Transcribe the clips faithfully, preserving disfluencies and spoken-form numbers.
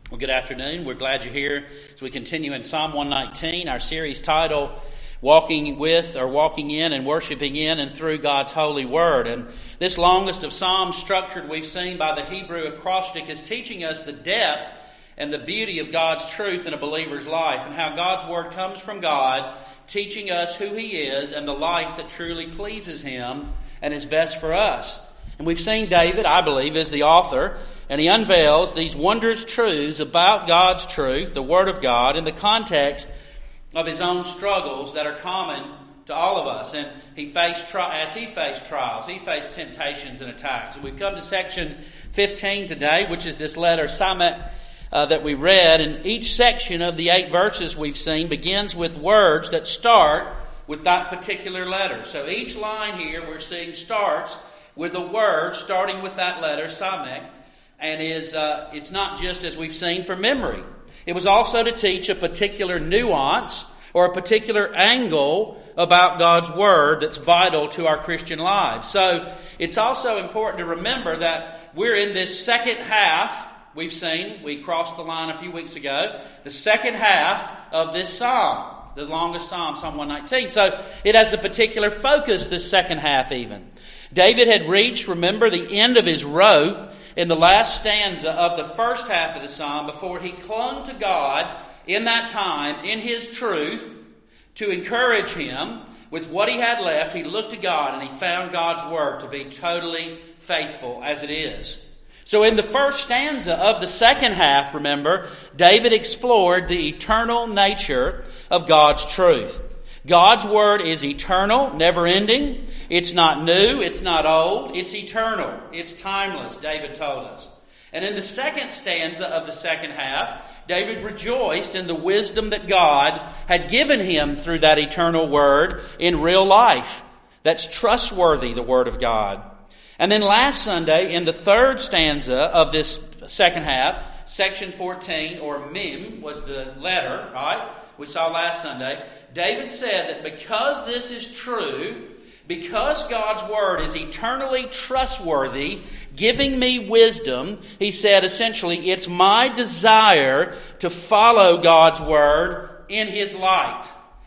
Well, good afternoon. We're glad you're here as we continue in Psalm one nineteen, our series title, Walking with or Walking in and Worshiping in and Through God's Holy Word. And this longest of Psalms, structured, we've seen by the Hebrew acrostic, is teaching us the depth and the beauty of God's truth in a believer's life and how God's Word comes from God, teaching us who He is and the life that truly pleases Him and is best for us. And we've seen David, I believe, is the author, and he unveils these wondrous truths about God's truth, the Word of God, in the context of his own struggles that are common to all of us. And he faced tri- as he faced trials, he faced temptations and attacks. And we've come to section fifteen today, which is this letter, Samek, uh, that we read. And each section of the eight verses we've seen begins with words that start with that particular letter. So each line here we're seeing starts with a word starting with that letter, Samek. And is uh, it's not just, as we've seen, for memory. It was also to teach a particular nuance or a particular angle about God's Word that's vital to our Christian lives. So it's also important to remember that we're in this second half. We've seen, we crossed the line a few weeks ago, the second half of this psalm, the longest psalm, Psalm one nineteen. So it has a particular focus, this second half even. David had reached, remember, the end of his rope in the last stanza of the first half of the psalm before he clung to God in that time, in his truth, to encourage him with what he had left. He looked to God and he found God's Word to be totally faithful as it is. So in the first stanza of the second half, remember, David explored the eternal nature of God's truth. God's Word is eternal, never-ending. It's not new, it's not old, it's eternal, it's timeless, David told us. And in the second stanza of the second half, David rejoiced in the wisdom that God had given him through that eternal Word in real life. That's trustworthy, the Word of God. And then last Sunday, in the third stanza of this second half, section fourteen, or Mem was the letter, right? We saw last Sunday. David said that because this is true, because God's Word is eternally trustworthy, giving me wisdom, he said essentially, it's my desire to follow God's Word in His light,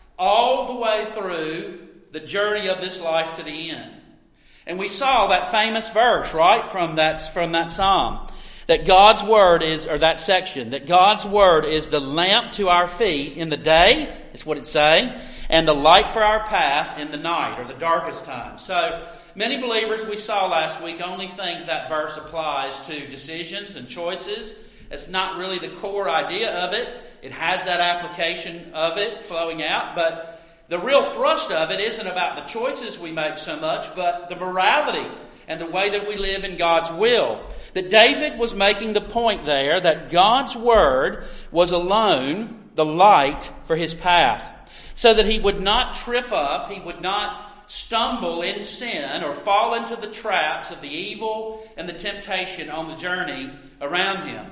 all the way through the journey of this life to the end. And we saw that famous verse, right, from that, from that psalm, that God's Word is, or that section, that God's Word is the lamp to our feet in the day, is what it's saying, and the light for our path in the night, or the darkest time. So, many believers, we saw last week, only think that verse applies to decisions and choices. It's not really the core idea of it. It has that application of it flowing out, but the real thrust of it isn't about the choices we make so much, but the morality and the way that we live in God's will. That David was making the point there that God's Word was alone the light for his path, so that he would not trip up, he would not stumble in sin or fall into the traps of the evil and the temptation on the journey around him.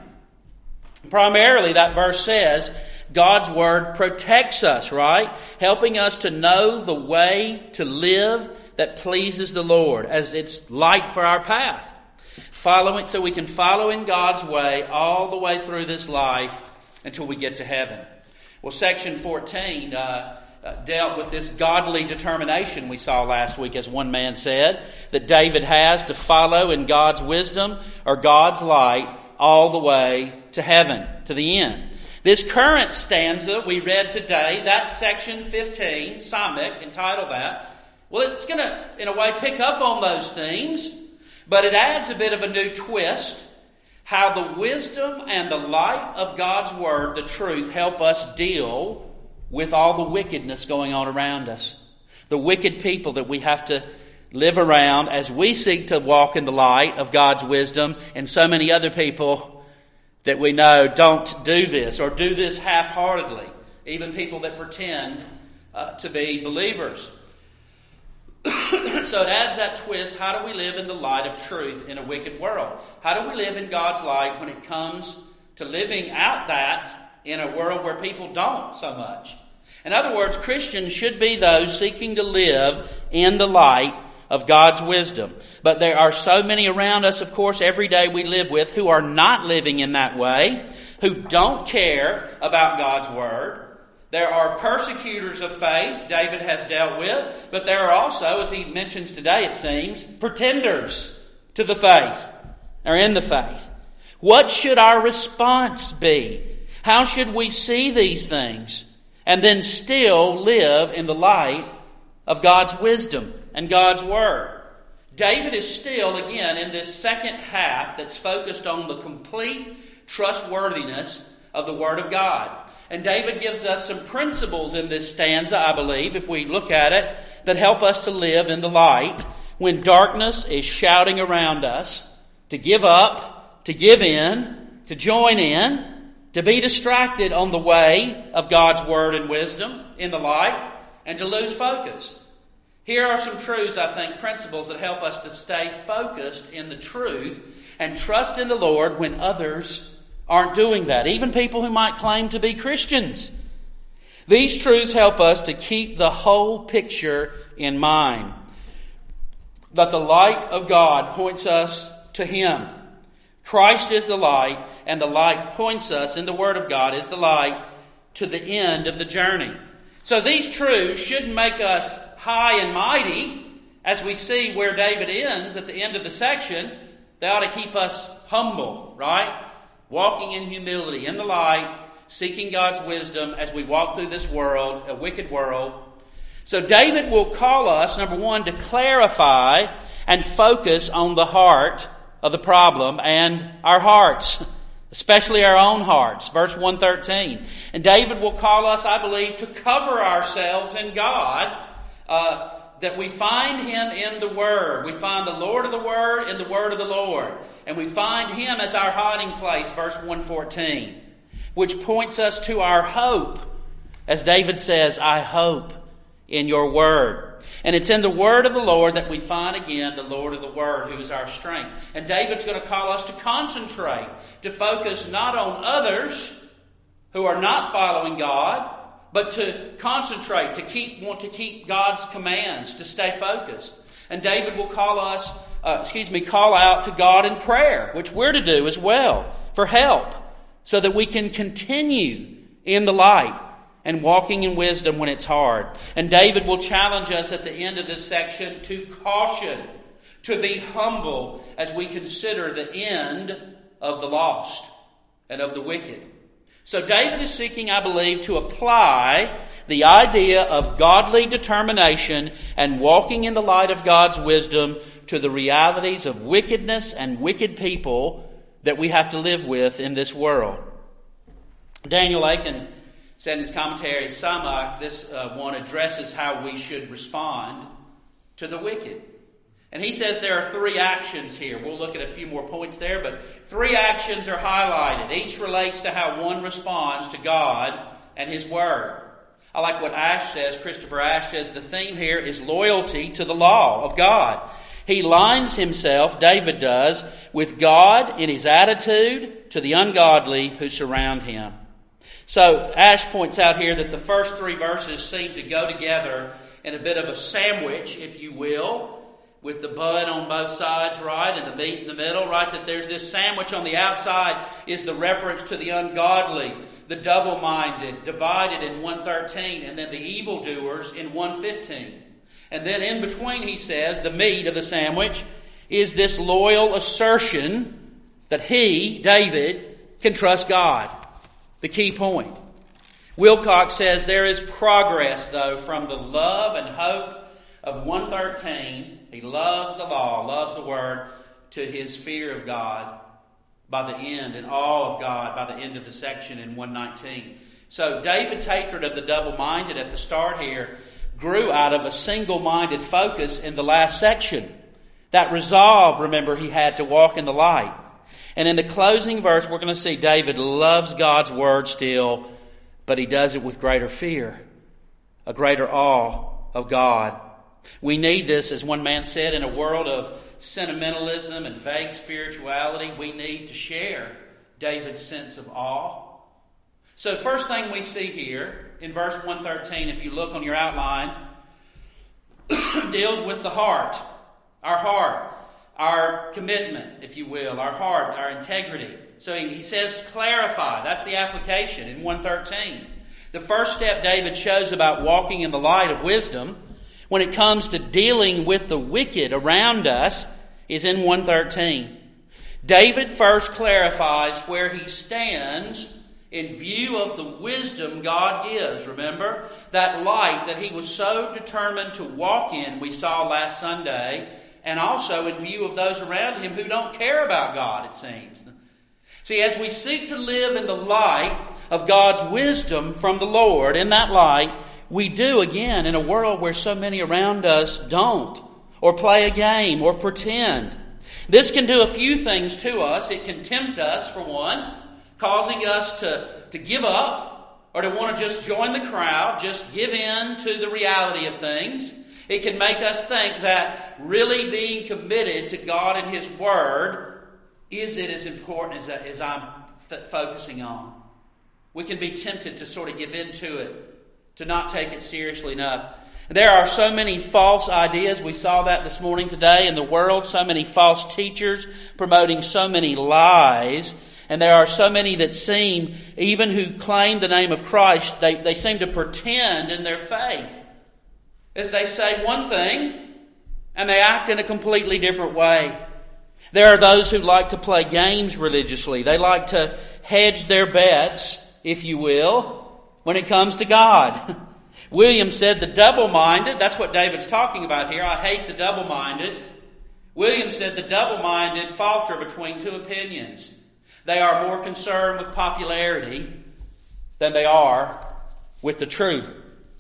Primarily, that verse says, God's Word protects us, right? Helping us to know the way to live that pleases the Lord, as it's light for our path. Following, so we can follow in God's way all the way through this life until we get to heaven. Well, section fourteen uh, uh, dealt with this godly determination we saw last week, as one man said, that David has to follow in God's wisdom or God's light all the way to heaven, to the end. This current stanza we read today, that section fifteen, Samek, entitled that, well, it's going to, in a way, pick up on those themes, but it adds a bit of a new twist, how the wisdom and the light of God's Word, the truth, help us deal with all the wickedness going on around us. The wicked people that we have to live around as we seek to walk in the light of God's wisdom, and so many other people that we know don't do this or do this half-heartedly, even people that pretend uh, to be believers. So it adds that twist. How do we live in the light of truth in a wicked world? How do we live in God's light when it comes to living out that in a world where people don't so much? In other words, Christians should be those seeking to live in the light of God's wisdom. But there are so many around us, of course, every day we live with who are not living in that way. who don't care about God's Word. There are persecutors of faith David has dealt with, but there are also, as he mentions today it seems, pretenders to the faith, or in the faith. What should our response be? How should we see these things and then still live in the light of God's wisdom and God's Word? David is still, again, in this second half that's focused on the complete trustworthiness of the Word of God. And David gives us some principles in this stanza, I believe, if we look at it, that help us to live in the light when darkness is shouting around us, to give up, to give in, to join in, to be distracted on the way of God's Word and wisdom in the light, and to lose focus. Here are some truths, I think, principles that help us to stay focused in the truth and trust in the Lord when others aren't doing that, even people who might claim to be Christians. These truths help us to keep the whole picture in mind. That the light of God points us to Him. Christ is the light, and the light points us, in the Word of God, is the light to the end of the journey. So these truths shouldn't make us high and mighty, as we see where David ends at the end of the section. They ought to keep us humble, right? Walking in humility, in the light, seeking God's wisdom as we walk through this world, a wicked world. So David will call us, number one, to clarify and focus on the heart of the problem and our hearts, especially our own hearts. Verse one thirteen. And David will call us, I believe, to cover ourselves in God, uh, that we find Him in the Word. We find the Lord of the Word in the Word of the Lord. And we find Him as our hiding place, verse one fourteen, which points us to our hope. As David says, I hope in your Word. And it's in the Word of the Lord that we find again the Lord of the Word, who is our strength. And David's going to call us to concentrate, to focus not on others who are not following God, but to concentrate, to keep, want to keep God's commands, to stay focused. And David will call us, uh, excuse me, call out to God in prayer, which we're to do as well, for help, so that we can continue in the light and walking in wisdom when it's hard. And David will challenge us at the end of this section to caution, to be humble as we consider the end of the lost and of the wicked. So David is seeking, I believe, to apply the idea of godly determination and walking in the light of God's wisdom to the realities of wickedness and wicked people that we have to live with in this world. Daniel Aiken said in his commentary, Samach, this uh, one addresses how we should respond to the wicked. And he says there are three actions here. We'll look at a few more points there, but three actions are highlighted. Each relates to how one responds to God and His Word. I like what Ash says, Christopher Ash says, the theme here is loyalty to the law of God. He lines himself, David does, with God in his attitude to the ungodly who surround him. So Ash points out here that the first three verses seem to go together in a bit of a sandwich, if you will, with the bud on both sides, right, and the meat in the middle, right, that there's this sandwich on the outside is the reference to the ungodly, the double-minded, divided in one thirteen, and then the evildoers in one fifteen. And then in between, he says, the meat of the sandwich is this loyal assertion that he, David, can trust God. The key point. Wilcox says there is progress, though, from the love and hope of one thirteen, he loves the law, loves the Word, to his fear of God by the end, and awe of God by the end of the section in one nineteen. So David's hatred of the double-minded at the start here grew out of a single-minded focus in the last section. That resolve, remember, he had to walk in the light. And in the closing verse, we're going to see David loves God's Word still, but he does it with greater fear, a greater awe of God. We need this, as one man said, in a world of sentimentalism and vague spirituality. We need to share David's sense of awe. So first thing we see here in verse one thirteen, if you look on your outline, deals with the heart, our heart. our commitment, if you will, our heart, our integrity. So he, he says clarify. That's the application in one thirteen. The first step David shows about walking in the light of wisdom when it comes to dealing with the wicked around us is in one thirteen. David first clarifies where he stands in view of the wisdom God gives. Remember that light that he was so determined to walk in, we saw last Sunday, and also in view of those around him who don't care about God, it seems. See, as we seek to live in the light of God's wisdom from the Lord, in that light, we do, again, in a world where so many around us don't, or play a game, or pretend. This can do a few things to us. It can tempt us, for one, causing us to, to give up, or to want to just join the crowd, just give in to the reality of things. It can make us think that really being committed to God and His Word, is it as important as, as I'm f- focusing on? We can be tempted to sort of give into it, to not take it seriously enough. There are so many false ideas. We saw that this morning today in the world. So many false teachers promoting so many lies. And there are so many that seem, even who claim the name of Christ, they, they seem to pretend in their faith. As they say one thing, and they act in a completely different way. There are those who like to play games religiously. They like to hedge their bets, if you will, when it comes to God. William said the double-minded, that's what David's talking about here. I hate the double-minded. William said the double-minded falter between two opinions. They are more concerned with popularity than they are with the truth.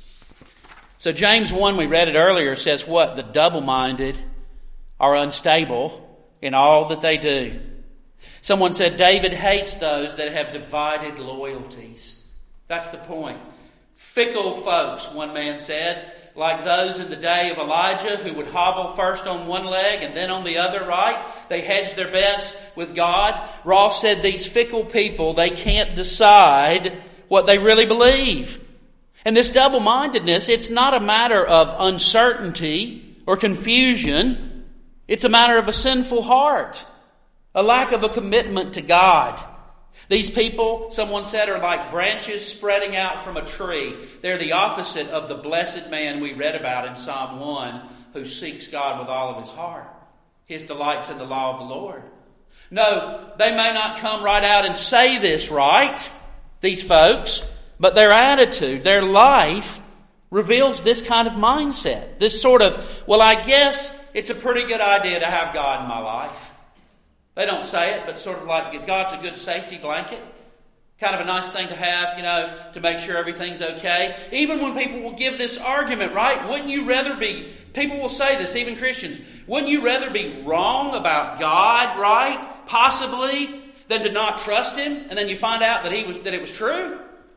So James one, we read it earlier, says what? The double-minded are unstable in all that they do. Someone said David hates those that have divided loyalties. That's the point. Fickle folks, one man said, like those in the day of Elijah who would hobble first on one leg and then on the other, right? They hedged their bets with God. Ross said these fickle people, they can't decide what they really believe. And this double-mindedness, it's not a matter of uncertainty or confusion. It's a matter of a sinful heart, a lack of a commitment to God. These people, someone said, are like branches spreading out from a tree. They're the opposite of the blessed man we read about in Psalm one, who seeks God with all of his heart. His delight's in the law of the Lord. No, they may not come right out and say this, right? These folks. But their attitude, their life, reveals this kind of mindset. This sort of, well, I guess it's a pretty good idea to have God in my life. They don't say it, but sort of like God's a good safety blanket. Kind of a nice thing to have, you know, to make sure everything's okay. Even when people will give this argument, right? Wouldn't you rather be, people will say this, even Christians, wouldn't you rather be wrong about God, right? Possibly, than to not trust Him, and then you find out that he was that it was true?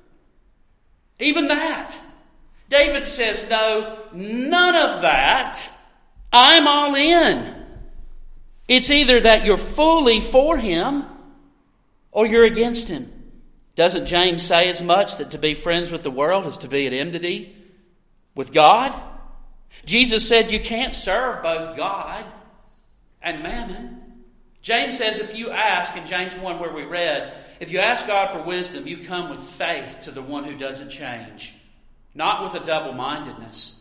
Even that. David says, no, none of that. I'm all in. It's either that you're fully for Him or you're against Him. Doesn't James say as much that to be friends with the world is to be at enmity with God? Jesus said you can't serve both God and mammon. James says if you ask, in James one where we read, if you ask God for wisdom, you come with faith to the one who doesn't change. Not with a double-mindedness.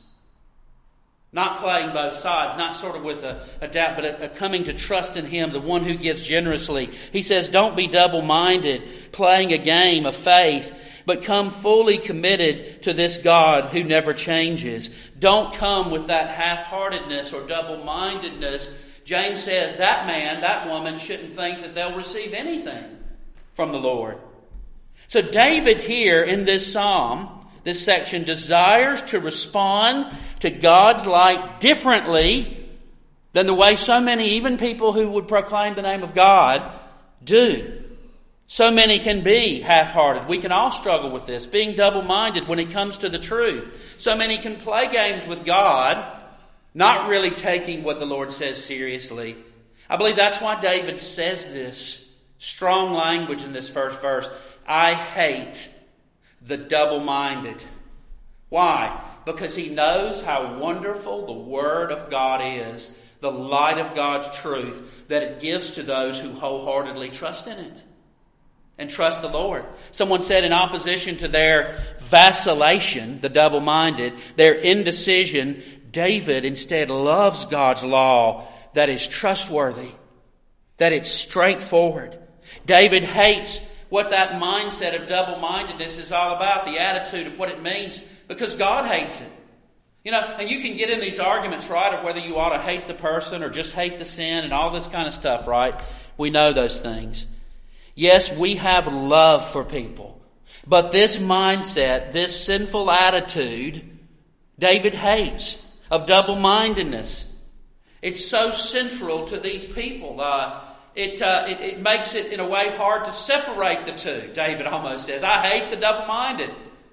Not playing both sides, not sort of with a, a doubt, but a, a coming to trust in Him, the one who gives generously. He says, don't be double-minded, playing a game of faith, but come fully committed to this God who never changes. Don't come with that half-heartedness or double-mindedness. James says that man, that woman shouldn't think that they'll receive anything from the Lord. So David here in this psalm, this section, desires to respond to God's light differently than the way so many, even people who would proclaim the name of God, do. So many can be half-hearted. We can all struggle with this, being double-minded when it comes to the truth. So many can play games with God, not really taking what the Lord says seriously. I believe that's why David says this strong language in this first verse. I hate the double-minded. Why? Because he knows how wonderful the Word of God is. the light of God's truth that it gives to those who wholeheartedly trust in it and trust the Lord. Someone said in opposition to their vacillation, the double-minded, their indecision, David instead loves God's law that is trustworthy, that it's straightforward. David hates what that mindset of double-mindedness is all about, the attitude of what it means, because God hates it. You know, and you can get in these arguments, right, of whether you ought to hate the person or just hate the sin and all this kind of stuff, right? We know those things. Yes, we have love for people. But this mindset, this sinful attitude, David hates, of double-mindedness. It's so central to these people. Uh, it, uh, it, it makes it, in a way, hard to separate the two. David almost says, I hate the double-minded.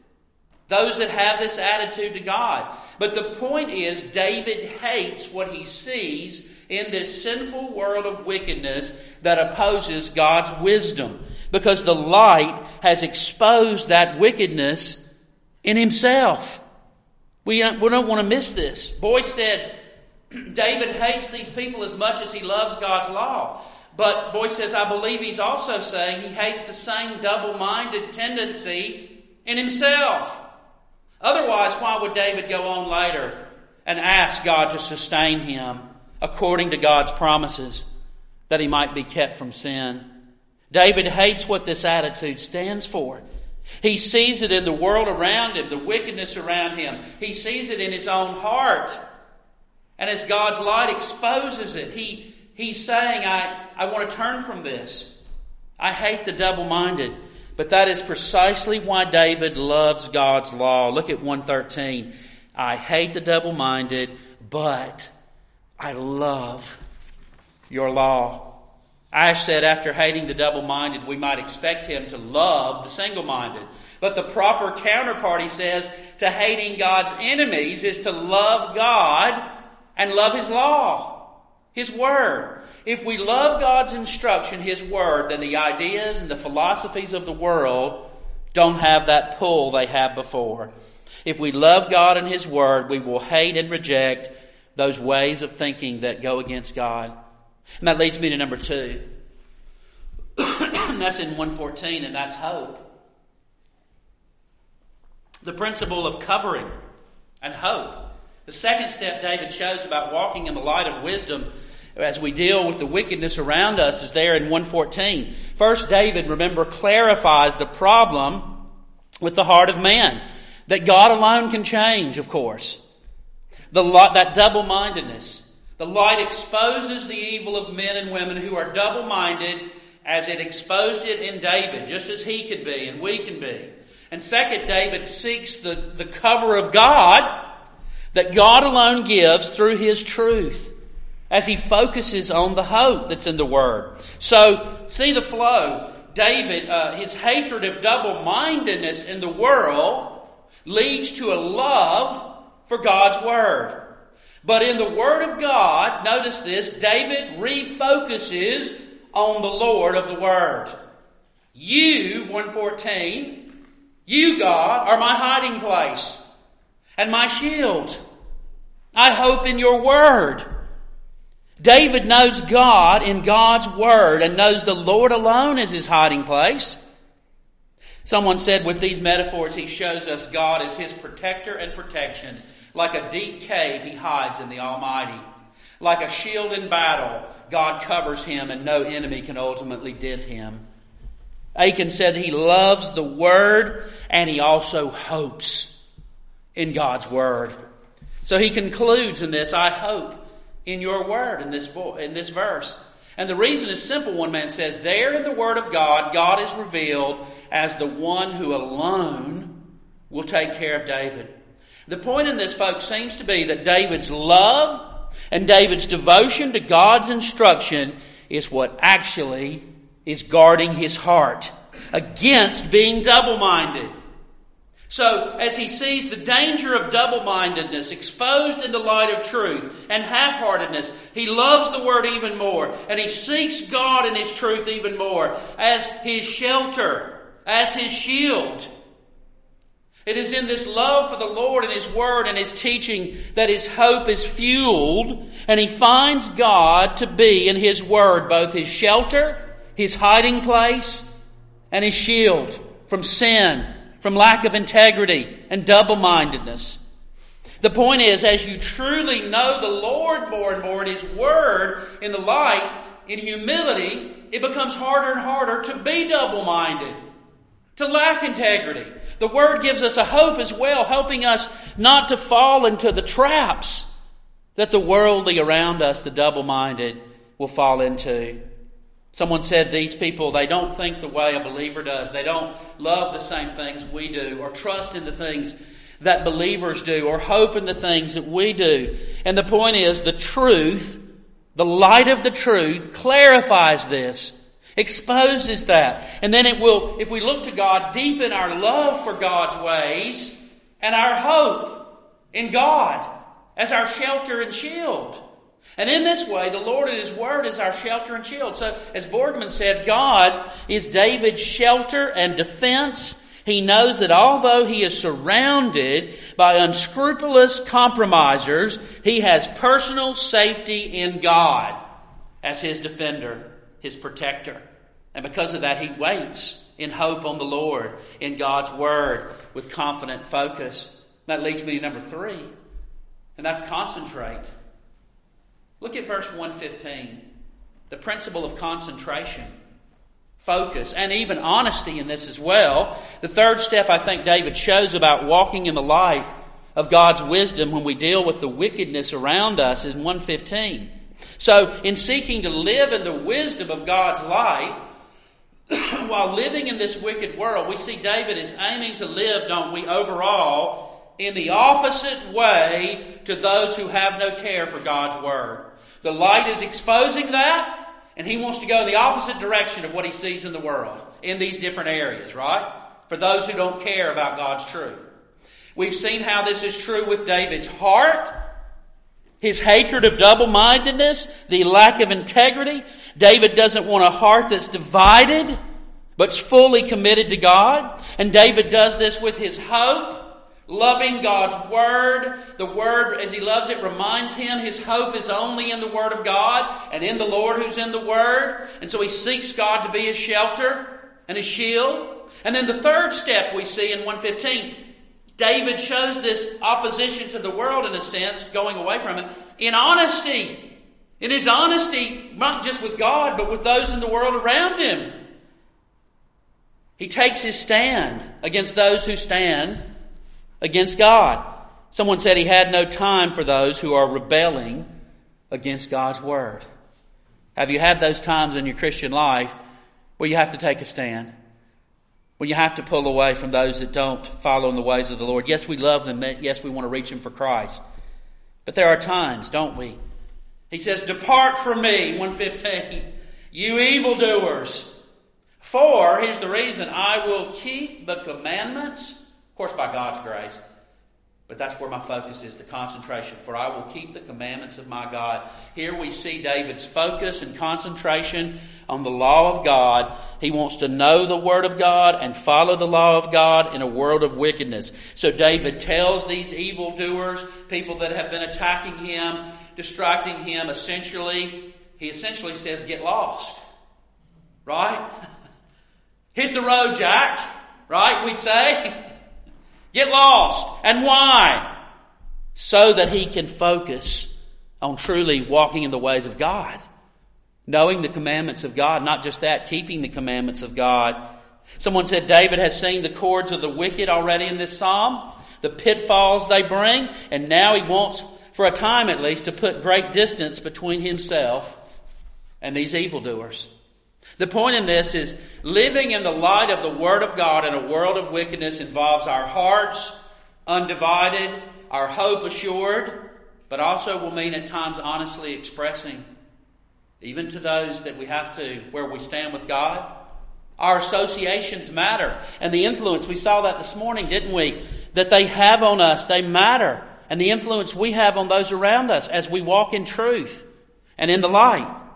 Those that have this attitude to God. But the point is, David hates what he sees in this sinful world of wickedness that opposes God's wisdom. Because the light has exposed that wickedness in himself. We don't, we don't want to miss this. Boyce said, David hates these people as much as he loves God's law. But Boyce says, I believe he's also saying he hates the same double-minded tendency in himself. Otherwise, why would David go on later and ask God to sustain him according to God's promises that he might be kept from sin? David hates what this attitude stands for. He sees it in the world around him, the wickedness around him. He sees it in his own heart. And as God's light exposes it, he, he's saying, I, I want to turn from this. I hate the double-minded. But that is precisely why David loves God's law. Look at one thirteen. I hate the double-minded, but I love your law. Ash said after hating the double-minded, we might expect him to love the single-minded. But the proper counterpart, he says, to hating God's enemies is to love God and love His law, His Word. If we love God's instruction, His Word, then the ideas and the philosophies of the world don't have that pull they had before. If we love God and His Word, we will hate and reject those ways of thinking that go against God. And that leads me to number two. And that's in one fourteen, and that's hope. The principle of covering and hope. The second step David shows about walking in the light of wisdom as we deal with the wickedness around us is there in one fourteen. First, David, remember, clarifies the problem with the heart of man. That God alone can change, of course. The light, that double-mindedness. The light exposes the evil of men and women who are double-minded as it exposed it in David, just as he could be and we can be. And second, David seeks the, the cover of God that God alone gives through His truth as he focuses on the hope that's in the Word. So, see the flow. David, uh, his hatred of double-mindedness in the world leads to a love for God's Word. But in the Word of God, notice this, David refocuses on the Lord of the Word. You, one fourteen, you, God, are my hiding place and my shield. I hope in your Word. David knows God in God's Word and knows the Lord alone is his hiding place. Someone said with these metaphors, he shows us God as his protector and protection. Like a deep cave, he hides in the Almighty. Like a shield in battle, God covers him and no enemy can ultimately dent him. Achan said he loves the Word and he also hopes in God's Word. So he concludes in this, I hope in your Word, in this, vo- in this verse. And the reason is simple, one man says. There in the Word of God, God is revealed as the one who alone will take care of David. The point in this, folks, seems to be that David's love and David's devotion to God's instruction is what actually is guarding his heart against being double-minded. So, as he sees the danger of double-mindedness exposed in the light of truth and half-heartedness, he loves the Word even more, and he seeks God and His truth even more as his shelter, as his shield. It is in this love for the Lord and His Word and His teaching that his hope is fueled, and he finds God to be in His Word both his shelter, his hiding place, and his shield from sin, from lack of integrity and double-mindedness. The point is, as you truly know the Lord more and more in His Word, in the light, in humility, it becomes harder and harder to be double-minded, to lack integrity. The Word gives us a hope as well, helping us not to fall into the traps that the worldly around us, the double-minded, will fall into. Someone said these people, they don't think the way a believer does. They don't love the same things we do, or trust in the things that believers do, or hope in the things that we do. And the point is, the truth, the light of the truth, clarifies this, exposes that. And then it will, if we look to God, deepen our love for God's ways and our hope in God as our shelter and shield. And in this way, the Lord and His Word is our shelter and shield. So, as Borgman said, God is David's shelter and defense. He knows that although he is surrounded by unscrupulous compromisers, he has personal safety in God as his defender, his protector. And because of that, he waits in hope on the Lord, in God's Word, with confident focus. That leads me to number three, and that's concentrate. Look at verse one fifteen. The principle of concentration, focus, and even honesty in this as well. The third step I think David shows about walking in the light of God's wisdom when we deal with the wickedness around us is one fifteen. So, in seeking to live in the wisdom of God's light, while living in this wicked world, we see David is aiming to live, don't we, overall, in the opposite way to those who have no care for God's Word. The light is exposing that, and he wants to go in the opposite direction of what he sees in the world, in these different areas, right? For those who don't care about God's truth. We've seen how this is true with David's heart, his hatred of double-mindedness, the lack of integrity. David doesn't want a heart that's divided, but's fully committed to God. And David does this with his hope, loving God's Word. The Word, as he loves it, reminds him his hope is only in the Word of God and in the Lord who's in the Word. And so he seeks God to be his shelter and his shield. And then the third step we see in one fifteen, David shows this opposition to the world in a sense, going away from it, in honesty. In his honesty, not just with God, but with those in the world around him. He takes his stand against those who stand against God. Someone said he had no time for those who are rebelling against God's Word. Have you had those times in your Christian life where you have to take a stand? When you have to pull away from those that don't follow in the ways of the Lord? Yes, we love them. Yes, we want to reach them for Christ. But there are times, don't we? He says, "Depart from me," one fifteen, "you evildoers. For," here's the reason, "I will keep the commandments," of course by God's grace, but that's where my focus is, the concentration. "For I will keep the commandments of my God." Here we see David's focus and concentration on the law of God. He wants to know the Word of God and follow the law of God in a world of wickedness. So David tells these evildoers, people that have been attacking him, distracting him, essentially, he essentially says, get lost. Right? Hit the road, Jack. Right, we'd say. Get lost. And why? So that he can focus on truly walking in the ways of God. Knowing the commandments of God. Not just that, keeping the commandments of God. Someone said David has seen the cords of the wicked already in this psalm. The pitfalls they bring. And now he wants, for a time at least, to put great distance between himself and these evildoers. The point in this is living in the light of the Word of God in a world of wickedness involves our hearts undivided, our hope assured, but also will mean at times honestly expressing, even to those that we have to, where we stand with God. Our associations matter. And the influence, we saw that this morning, didn't we? That they have on us, they matter. And the influence we have on those around us as we walk in truth and in the light.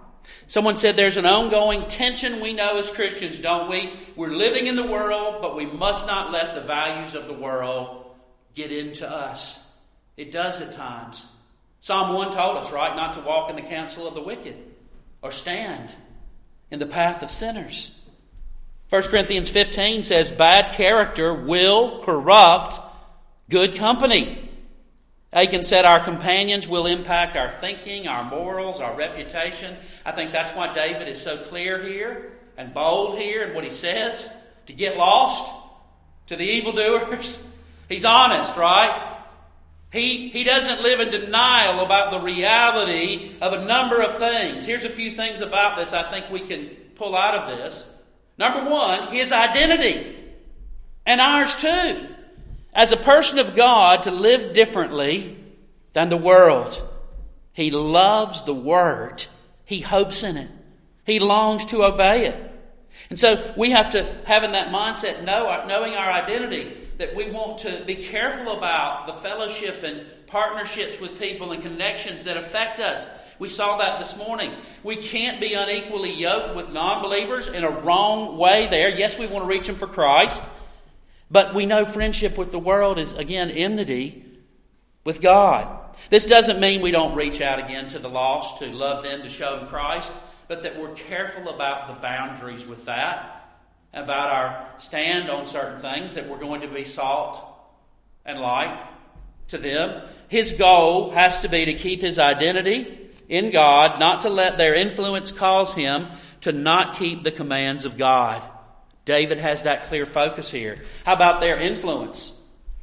Someone said there's an ongoing tension we know as Christians, don't we? We're living in the world, but we must not let the values of the world get into us. It does at times. Psalm one told us, right, not to walk in the counsel of the wicked or stand in the path of sinners. First Corinthians fifteen says, bad character will corrupt good company. Aiken said our companions will impact our thinking, our morals, our reputation. I think that's why David is so clear here and bold here in what he says. To get lost to the evildoers. He's honest, right? He, he doesn't live in denial about the reality of a number of things. Here's a few things about this I think we can pull out of this. Number one, his identity. And ours too. As a person of God, to live differently than the world. He loves the Word. He hopes in it. He longs to obey it. And so we have to have in that mindset, know, knowing our identity, that we want to be careful about the fellowship and partnerships with people and connections that affect us. We saw that this morning. We can't be unequally yoked with non-believers in a wrong way there. Yes, we want to reach them for Christ. But we know friendship with the world is, again, enmity with God. This doesn't mean we don't reach out again to the lost, to love them, to show them Christ, but that we're careful about the boundaries with that, about our stand on certain things, that we're going to be salt and light to them. His goal has to be to keep his identity in God, not to let their influence cause him to not keep the commands of God. David has that clear focus here. How about their influence?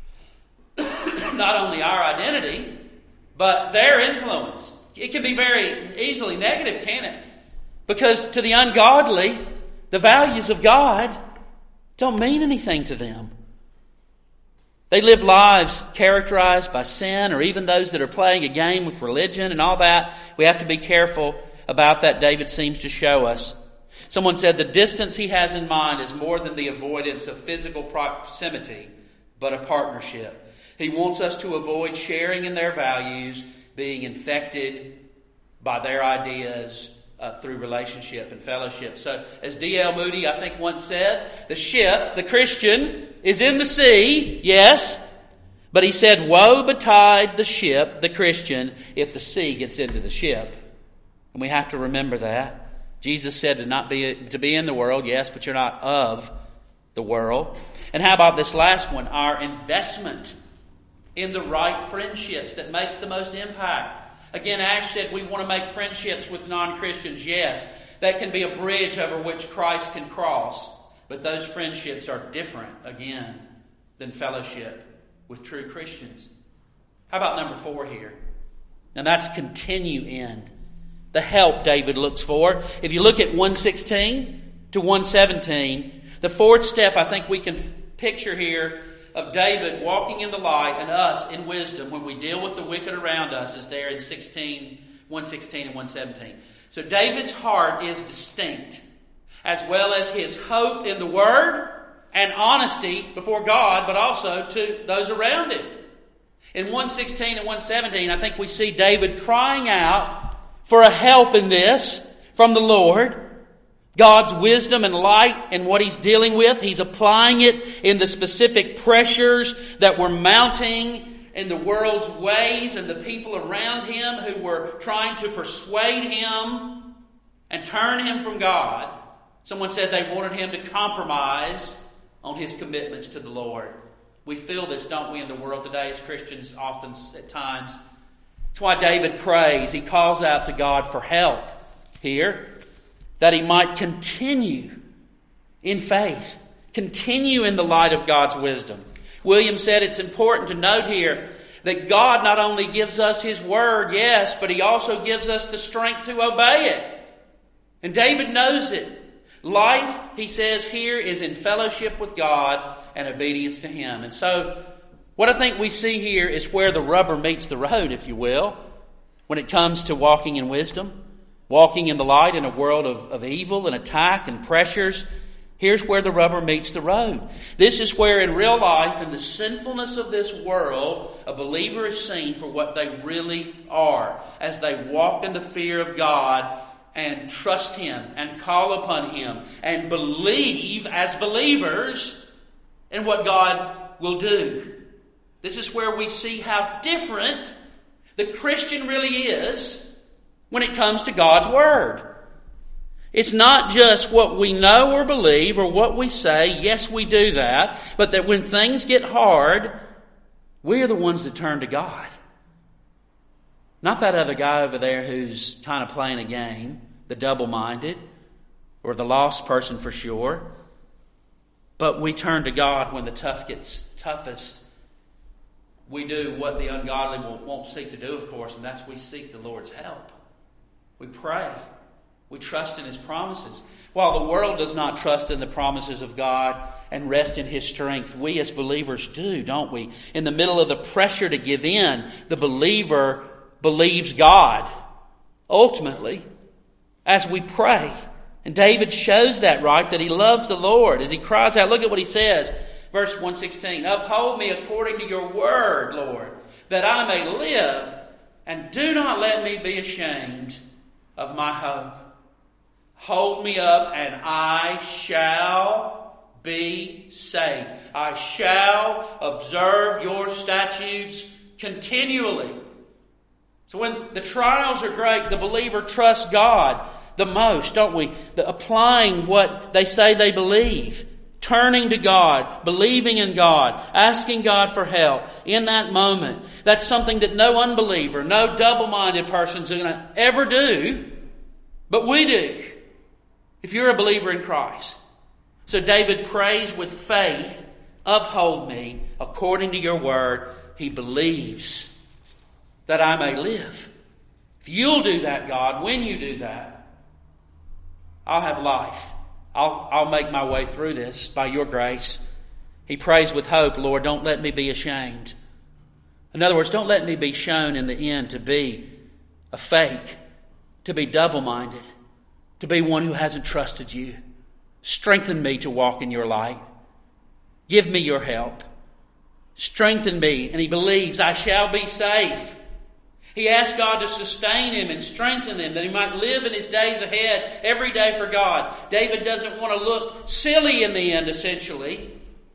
Not only our identity, but their influence. It can be very easily negative, can't it? Because to the ungodly, the values of God don't mean anything to them. They live lives characterized by sin, or even those that are playing a game with religion and all that. We have to be careful about that, David seems to show us. Someone said the distance he has in mind is more than the avoidance of physical proximity, but a partnership. He wants us to avoid sharing in their values, being infected by their ideas uh, through relationship and fellowship. So, as D L Moody, I think, once said, the ship, the Christian, is in the sea, yes, but he said, woe betide the ship, the Christian, if the sea gets into the ship. And we have to remember that. Jesus said to not be to be in the world, yes, but you're not of the world. And how about this last one? Our investment in the right friendships that makes the most impact. Again, Ash said we want to make friendships with non-Christians. Yes, that can be a bridge over which Christ can cross. But those friendships are different, again, than fellowship with true Christians. How about number four here? And that's continue in. The help David looks for. If you look at one sixteen to one seventeen, the fourth step I think we can picture here of David walking in the light and us in wisdom when we deal with the wicked around us is there in sixteen, one sixteen and one seventeen. So David's heart is distinct, as well as his hope in the Word and honesty before God, but also to those around him. In one sixteen and one seventeen, I think we see David crying out for a help in this from the Lord. God's wisdom and light in what he's dealing with. He's applying it in the specific pressures that were mounting in the world's ways and the people around him who were trying to persuade him and turn him from God. Someone said they wanted him to compromise on his commitments to the Lord. We feel this, don't we, in the world today as Christians often at times. That's why David prays. He calls out to God for help here, that he might continue in faith, continue in the light of God's wisdom. William said it's important to note here that God not only gives us his word, yes, but he also gives us the strength to obey it. And David knows it. Life, he says here, is in fellowship with God and obedience to him. And so, what I think we see here is where the rubber meets the road, if you will, when it comes to walking in wisdom, walking in the light in a world of, of evil and attack and pressures. Here's where the rubber meets the road. This is where in real life, in the sinfulness of this world, a believer is seen for what they really are as they walk in the fear of God and trust Him and call upon Him and believe as believers in what God will do. This is where we see how different the Christian really is when it comes to God's Word. It's not just what we know or believe or what we say. Yes, we do that. But that when things get hard, we are the ones that turn to God. Not that other guy over there who's kind of playing a game, the double-minded, or the lost person for sure. But we turn to God when the tough gets toughest. We do what the ungodly won't seek to do, of course, and that's we seek the Lord's help. We pray. We trust in His promises. While the world does not trust in the promises of God and rest in His strength, we as believers do, don't we? In the middle of the pressure to give in, the believer believes God, ultimately, as we pray. And David shows that, right, that he loves the Lord. As he cries out, look at what he says. Verse one sixteen, uphold me according to your word, Lord, that I may live, and do not let me be ashamed of my hope. Hold me up, and I shall be safe. I shall observe your statutes continually. So when the trials are great, the believer trusts God the most, don't we? The applying what they say they believe. Turning to God, believing in God, asking God for help in that moment. That's something that no unbeliever, no double-minded person is going to ever do, but we do, if you're a believer in Christ. So David prays with faith, uphold me according to your word. He believes that I may live. If you'll do that, God, when you do that, I'll have life. I'll, I'll make my way through this by your grace. He prays with hope, Lord, don't let me be ashamed. In other words, don't let me be shown in the end to be a fake, to be double-minded, to be one who hasn't trusted you. Strengthen me to walk in your light. Give me your help. Strengthen me. And he believes I shall be safe. He asks God to sustain him and strengthen him that he might live in his days ahead every day for God. David doesn't want to look silly in the end, essentially.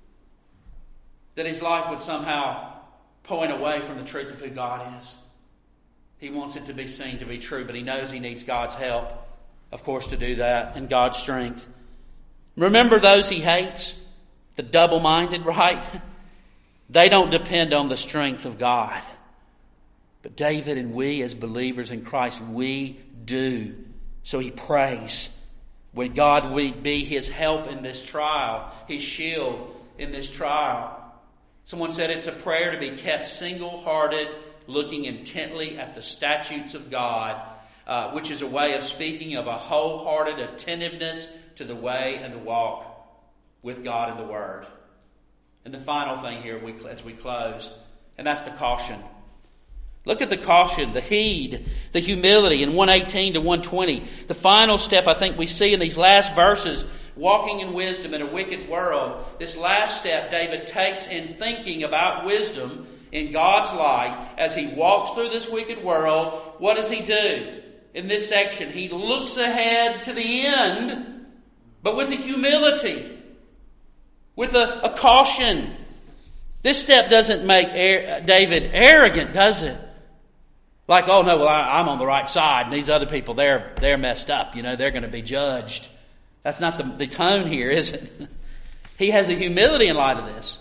That his life would somehow point away from the truth of who God is. He wants it to be seen to be true, but he knows he needs God's help, of course, to do that, and God's strength. Remember those he hates? The double-minded, right? They don't depend on the strength of God. But David and we as believers in Christ, we do. So he prays. When God would be his help in this trial, his shield in this trial. Someone said it's a prayer to be kept single-hearted, looking intently at the statutes of God, uh, which is a way of speaking of a wholehearted attentiveness to the way and the walk with God and the Word. And the final thing here we, as we close, and that's the caution. Look at the caution, the heed, the humility in one eighteen to one twenty. The final step I think we see in these last verses, walking in wisdom in a wicked world. This last step David takes in thinking about wisdom in God's light as he walks through this wicked world. What does he do? In this section, he looks ahead to the end, but with a humility, with a, a caution. This step doesn't make David arrogant, does it? Like, oh no, well I, I'm on the right side, and these other people, they're they're messed up. You know, they're going to be judged. That's not the, the tone here, is it? He has a humility in light of this.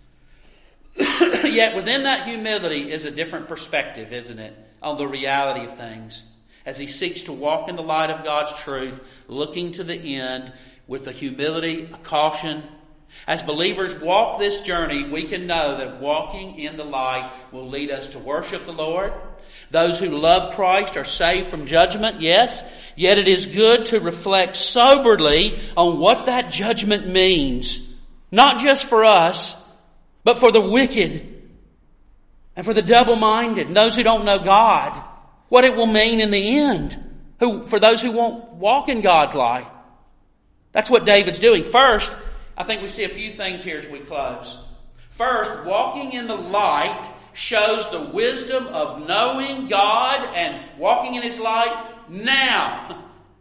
Yet within that humility is a different perspective, isn't it, on the reality of things. As he seeks to walk in the light of God's truth, looking to the end with a humility, a caution. As believers walk this journey, we can know that walking in the light will lead us to worship the Lord. Those who love Christ are saved from judgment, yes. Yet it is good to reflect soberly on what that judgment means. Not just for us, but for the wicked and for the double-minded and those who don't know God. What it will mean in the end who, for those who won't walk in God's light. That's what David's doing. First, I think we see a few things here as we close. First, walking in the light shows the wisdom of knowing God and walking in his light now.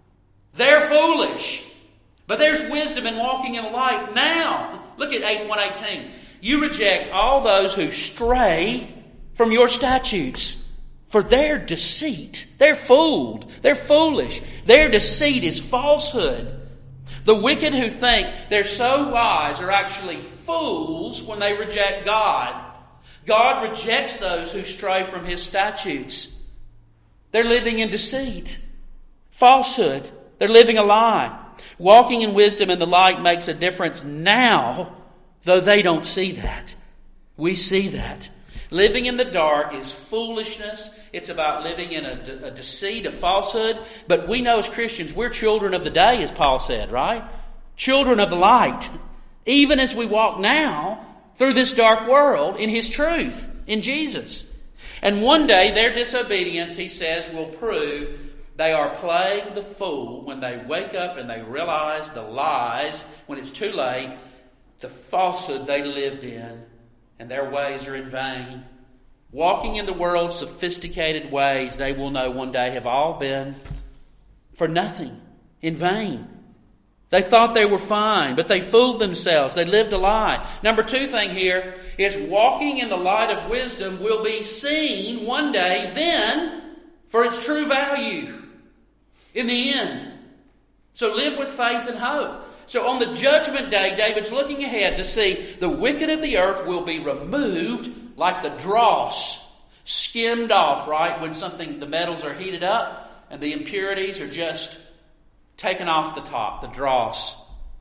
They're foolish. But there's wisdom in walking in the light now. Look at eight one eighteen. You reject all those who stray from your statutes. For their deceit, they're fooled, they're foolish. Their deceit is falsehood. The wicked who think they're so wise are actually fools when they reject God. God rejects those who stray from His statutes. They're living in deceit, falsehood. They're living a lie. Walking in wisdom and the light makes a difference now, though they don't see that. We see that. Living in the dark is foolishness. It's about living in a, de- a deceit, a falsehood. But we know as Christians, we're children of the day, as Paul said, right? Children of the light. Even as we walk now through this dark world in His truth, in Jesus. And one day their disobedience, he says, will prove they are playing the fool when they wake up and they realize the lies, when it's too late, the falsehood they lived in. And their ways are in vain. Walking in the world's sophisticated ways, they will know one day have all been for nothing, in vain. They thought they were fine, but they fooled themselves. They lived a lie. Number two thing here is walking in the light of wisdom will be seen one day then for its true value in the end. So live with faith and hope. So on the judgment day, David's looking ahead to see the wicked of the earth will be removed like the dross, skimmed off, right? When something, the metals are heated up and the impurities are just taken off the top, the dross.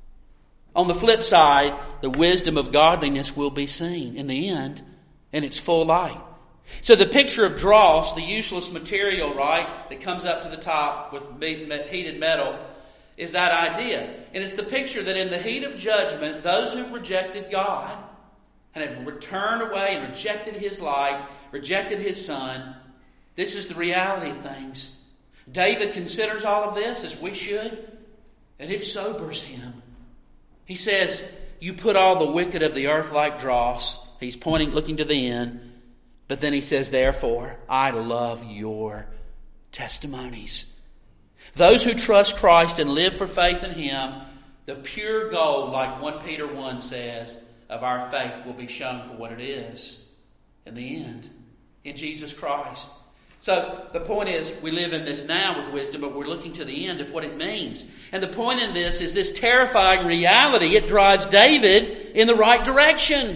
On the flip side, the wisdom of godliness will be seen in the end in its full light. So the picture of dross, the useless material, right, that comes up to the top with heated metal, is that idea. And it's the picture that in the heat of judgment, those who've rejected God and have returned away and rejected His light, rejected His Son, this is the reality of things. David considers all of this, as we should, and it sobers him. He says, you put all the wicked of the earth like dross. He's pointing, looking to the end. But then he says, therefore, I love your testimonies. Those who trust Christ and live for faith in Him, the pure gold, like First Peter one says, of our faith will be shown for what it is in the end, in Jesus Christ. So the point is, we live in this now with wisdom, but we're looking to the end of what it means. And the point in this is this terrifying reality. It drives David in the right direction.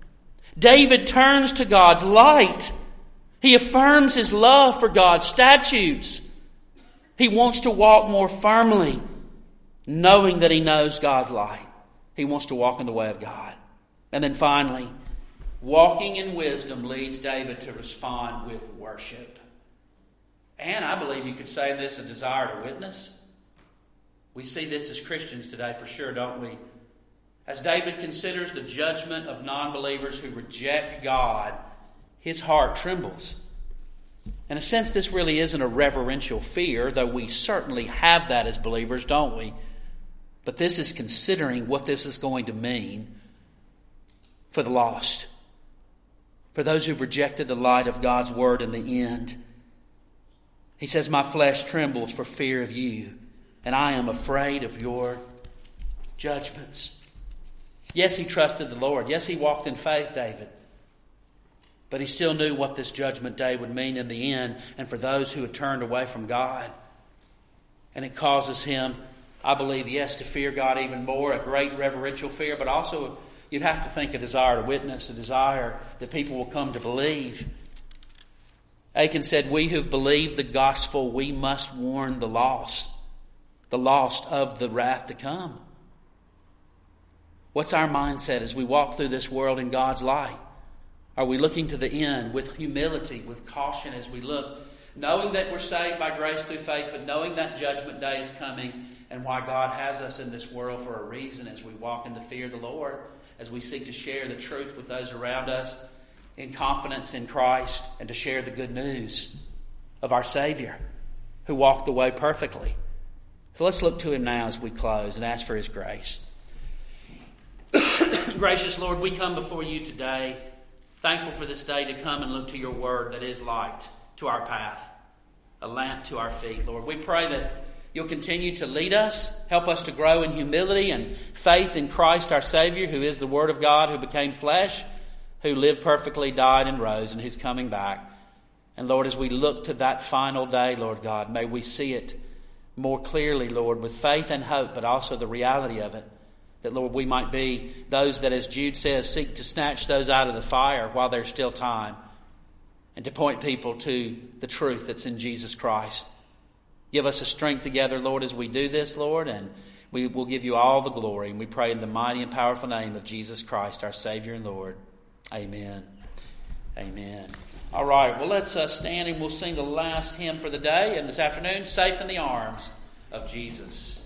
David turns to God's light. He affirms his love for God's statutes. He wants to walk more firmly, knowing that he knows God's light. He wants to walk in the way of God. And then finally, walking in wisdom leads David to respond with worship. And I believe you could say this, a desire to witness. We see this as Christians today for sure, don't we? As David considers the judgment of non-believers who reject God, his heart trembles. In a sense, this really isn't a reverential fear, though we certainly have that as believers, don't we? But this is considering what this is going to mean for the lost, for those who've rejected the light of God's word in the end. He says, my flesh trembles for fear of you, and I am afraid of your judgments. Yes, he trusted the Lord. Yes, he walked in faith, David. But he still knew what this judgment day would mean in the end, and for those who had turned away from God. And it causes him, I believe, yes, to fear God even more, a great reverential fear, but also you'd have to think a desire to witness, a desire that people will come to believe. Achan said, we who've believed the gospel, we must warn the lost, the lost of the wrath to come. What's our mindset as we walk through this world in God's light? Are we looking to the end with humility, with caution as we look, knowing that we're saved by grace through faith, but knowing that judgment day is coming and why God has us in this world for a reason as we walk in the fear of the Lord, as we seek to share the truth with those around us in confidence in Christ and to share the good news of our Savior who walked the way perfectly. So let's look to Him now as we close and ask for His grace. Gracious Lord, we come before you today, thankful for this day to come and look to your word that is light to our path, a lamp to our feet. Lord, we pray that you'll continue to lead us, help us to grow in humility and faith in Christ our Savior, who is the Word of God, who became flesh, who lived perfectly, died, and rose, and who's coming back. And Lord, as we look to that final day, Lord God, may we see it more clearly, Lord, with faith and hope, but also the reality of it. That, Lord, we might be those that, as Jude says, seek to snatch those out of the fire while there's still time, and to point people to the truth that's in Jesus Christ. Give us a strength together, Lord, as we do this, Lord, and we will give you all the glory. And we pray in the mighty and powerful name of Jesus Christ, our Savior and Lord. Amen. Amen. All right, well, let's uh, stand and we'll sing the last hymn for the day. And this afternoon, Safe in the Arms of Jesus.